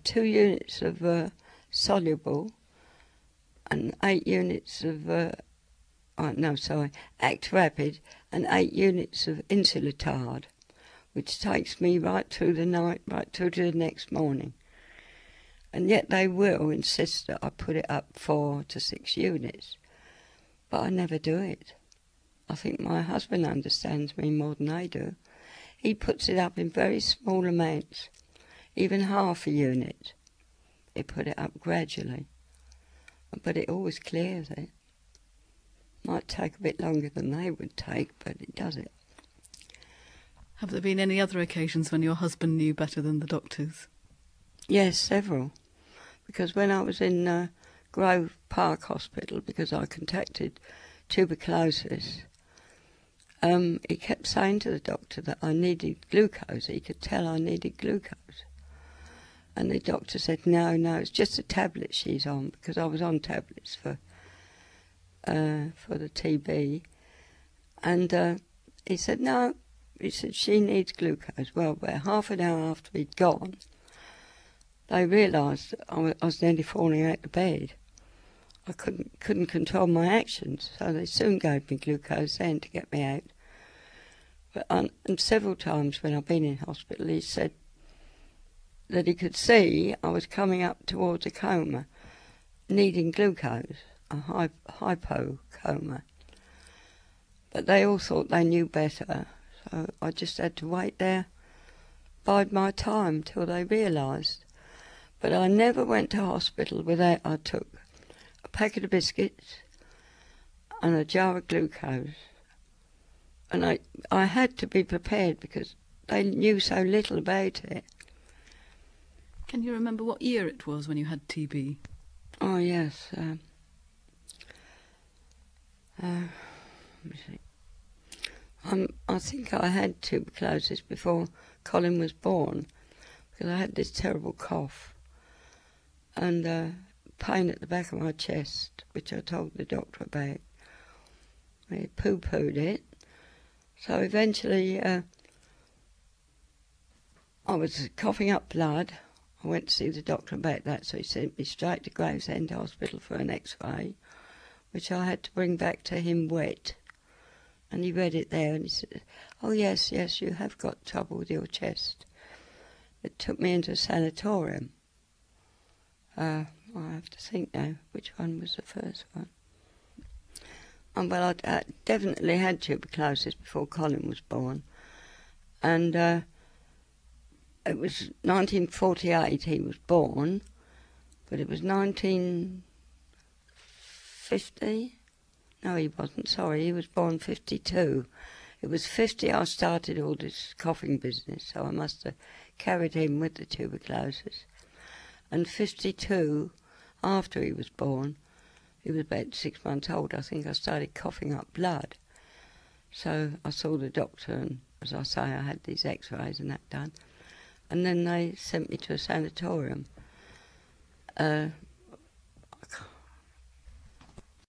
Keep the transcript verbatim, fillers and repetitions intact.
two units of uh, soluble and eight units of, uh, oh, no, sorry, Act Rapid and eight units of Insulatard, which takes me right through the night, right through to the next morning. And yet they will insist that I put it up four to six units. But I never do it. I think my husband understands me more than I do. He puts it up in very small amounts, even half a unit. He put it up gradually. But it always clears it. Might take a bit longer than they would take, but it does it. Have there been any other occasions when your husband knew better than the doctors? Yes, several. Because when I was in uh, Grove Park Hospital, because I contracted tuberculosis, um, he kept saying to the doctor that I needed glucose. He could tell I needed glucose. And the doctor said, no, no, it's just a tablet she's on, because I was on tablets for uh, for the T B. And uh, he said, no, he said, she needs glucose. Well, about half an hour after he'd gone, they realised that I was, I was nearly falling out of bed. I couldn't couldn't control my actions, so they soon gave me glucose then to get me out. But um, and several times when I've been in hospital, he said that he could see I was coming up towards a coma, needing glucose, a hy- hypo coma. But they all thought they knew better, so I just had to wait there, bide my time till they realised. But I never went to hospital without I took a packet of biscuits and a jar of glucose. And I, I had to be prepared because they knew so little about it. Can you remember what year it was when you had T B? Oh, yes. Um, uh, let me see. Um, I think I had tuberculosis before Colin was born because I had this terrible cough and uh, pain at the back of my chest, which I told the doctor about. He poo-pooed it. So eventually uh, I was coughing up blood. I went to see the doctor about that, so he sent me straight to Gravesend Hospital for an x-ray, which I had to bring back to him wet. And he read it there and he said, oh yes, yes, you have got trouble with your chest. It took me into a sanatorium. Uh, I have to think now, which one was the first one? Um, well, I uh, definitely had tuberculosis before Colin was born. And uh, it was nineteen forty-eight he was born, but it was nineteen fifty. No, he wasn't, sorry, he was born fifty-two. It was fifty I started all this coughing business, so I must have carried him with the tuberculosis. And fifty-two, after he was born, he was about six months old, I think I started coughing up blood. So I saw the doctor and, as I say, I had these x-rays and that done. And then they sent me to a sanatorium. Uh,